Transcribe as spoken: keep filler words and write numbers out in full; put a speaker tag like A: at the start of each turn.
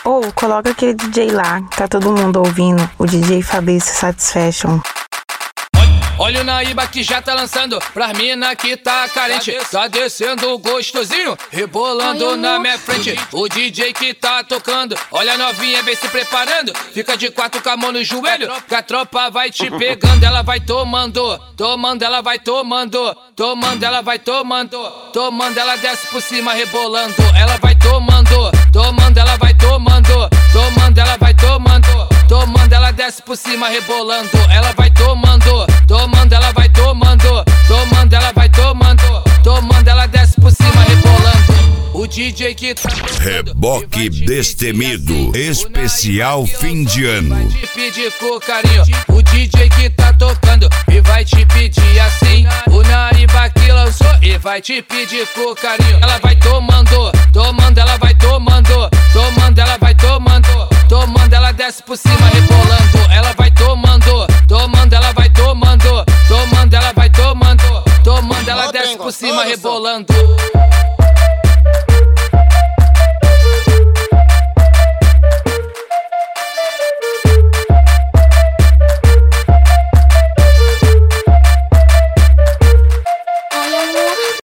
A: Ou oh, coloca aquele D J lá, tá todo mundo ouvindo, o D J Fabrício Satisfaction.
B: Olha o Naíba que já tá lançando pras mina que tá carente. Tá descendo gostosinho, rebolando na minha frente. O D J que tá tocando, olha a novinha, vem se preparando. Fica de quatro com a mão no joelho, que a tropa vai te pegando. Ela vai tomando, tomando, ela vai tomando. Tomando, ela vai tomando. Tomando, ela desce por cima, rebolando. Ela vai tomando, tomando, ela vai tomando. Tomando, ela vai tomando. Tomando, ela desce por cima, rebolando. Ela vai tomando, tomando, ela vai tomando. Tomando, ela vai tomando. Tomando, ela desce por cima, rebolando. O D J que tá
C: Reboque Destemido, especial fim de ano.
B: Vai te pedir com carinho, o D J que tá tocando e vai te pedir assim. O Naíba que lançou e vai te pedir com carinho. Ela vai tomando, tomando, ela vai tomando. Tomando, ela vai tomando. Tomando, ela desce por cima, rebolando. Ela vai tomando, tomando, ela vai tomando. Tomando, ela vai tomando. Tomando, ela desce por cima, rebolando.